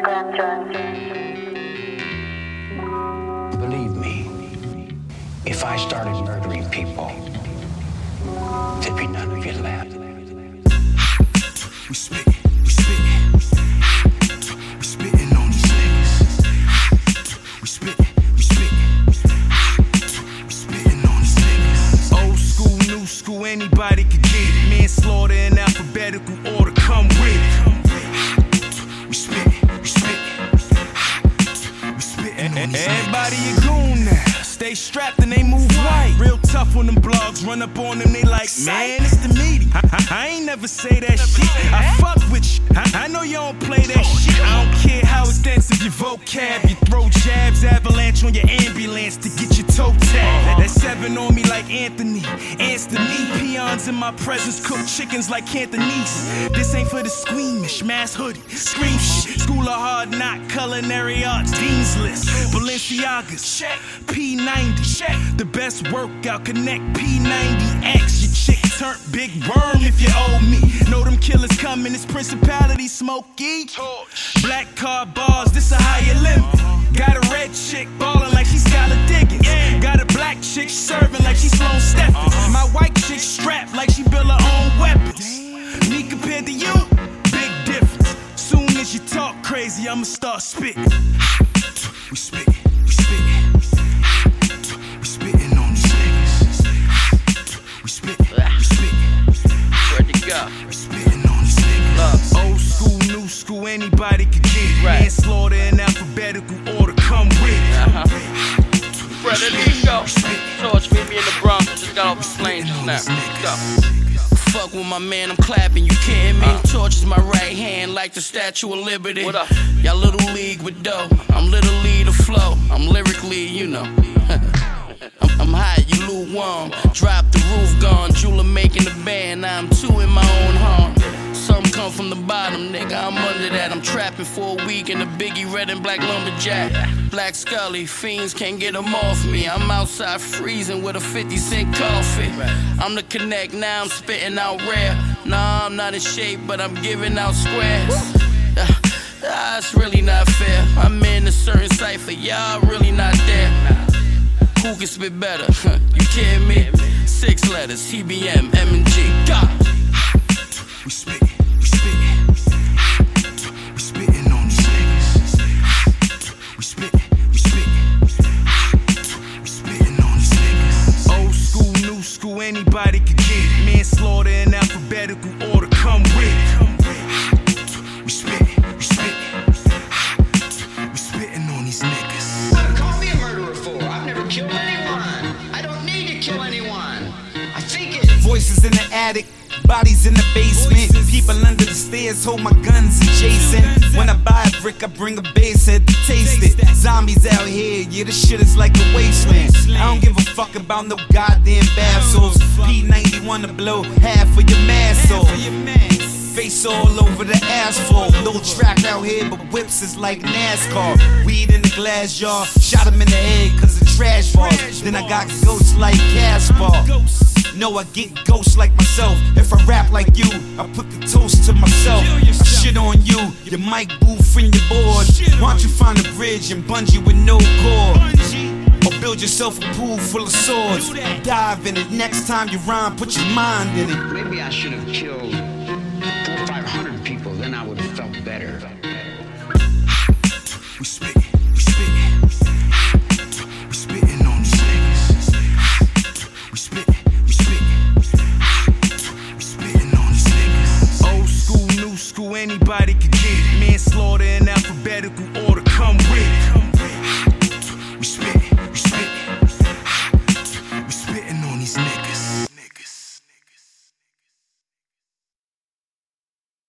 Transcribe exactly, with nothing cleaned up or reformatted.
Believe me, if I started murdering people, there'd be none of you left. We spit, we spit, we spittin' on these niggas. We spit, we spit, we spittin' on these niggas. Old school, new school, anybody could get it. Manslaughter in alphabetical order, come with it. We spit, we spit, we spittin' on these niggas. Everybody a goon now. Stay strapped and they move right. Real tough on them blogs, run up on them, they like, man, it's the meaty. I, I, I ain't never say that shit. I fuck with you. I, I know you don't play that shit. I don't care how extensive your vocab. You throw jabs, avalanche on your ambulance to get your toe tagged. That, that seven on me like Anthony. Anthony peons in my presence, cook chickens like Cantonese. This ain't for the squeamish, mass hoodie, scream shit. School of hard knock, culinary arts, dean's list. Balenciagas, check. P ninety, check. The best workout, connect P ninety X. Your chick turn big worm if you owe me. Know them killers coming, it's principality, smoky. Black card bars, this a higher limit. Got a red chick ballin' like she's Skylar Diggins. Got a black chick serving like she's Sloan Stephens. My white chick strapped like she built her own weapons. Me compared to you, big difference. Soon as you talk crazy, I'ma start spitting. We spit, we spit, we spittin' on these niggas. We spit, we spit. Where'd you go? We spittin' on these niggas. Old school, new school, anybody could get it. Right. Manslaughter in alphabetical order, come with it. Uh-huh. Brother Nico, Torch, meet me in the Bronx. Just got off the plane just now. Let's go. Fuck with my man, I'm clapping, you kidding me? Uh. Torch is my right hand like the Statue of Liberty. What up? Y'all little league with dough, I'm little lead of flow. I'm lyrically, you know. I'm, I'm hot, you lukewarm. Drop the roof, gone. Jeweler making the band, now I'm two in my own harm. Some come from the bottom, nigga, I'm under that. I'm trapping for a week in a Biggie red and black lumberjack. Black Scully, fiends can't get them off me. I'm outside freezing with a fifty cent coffee. I'm the connect, now I'm spitting out rare. Nah, I'm not in shape, but I'm giving out squares. Ah, it's really not fair. I'm in a certain cipher, y'all really not there. Who can spit better? You kidding me? Six letters, T B M, M and G. God. We spit, we spit, we spittin' on these niggas. We spit, we spit, we spittin' on these niggas. Old school, new school, anybody could get it. Manslaughter in alphabetical order, come with it. We spit, we spit, we spittin' on these niggas. What call me a murderer for? I've never killed anyone. I don't need to kill anyone. I think it. Voices in the attic. Bodies in the basement, people under the stairs hold my guns adjacent. When I buy a brick, I bring a bass head to taste it. Zombies out here, yeah, this shit is like a wasteland. I don't give a fuck about no goddamn bath salts. P ninety-one to blow half of your mass off. Face all over the asphalt. No track out here, but whips is like NASCAR. Weed in the glass jar, shot him in the head cause the trash falls. Then I got ghosts like Caspar. No, I get ghosts like myself. If I rap like you, I put the toast to myself. I shit on you, your mic booth and your board. Why don't you find a bridge and bungee with no cord? Or build yourself a pool full of swords. Dive in it, next time you rhyme, put your mind in it. Maybe I should have killed four or five hundred people, then I would have felt better. We spit, we spit, we spittin' on these niggas. We spit. School, anybody could get it. Manslaughter in alphabetical order, come with it. We spit.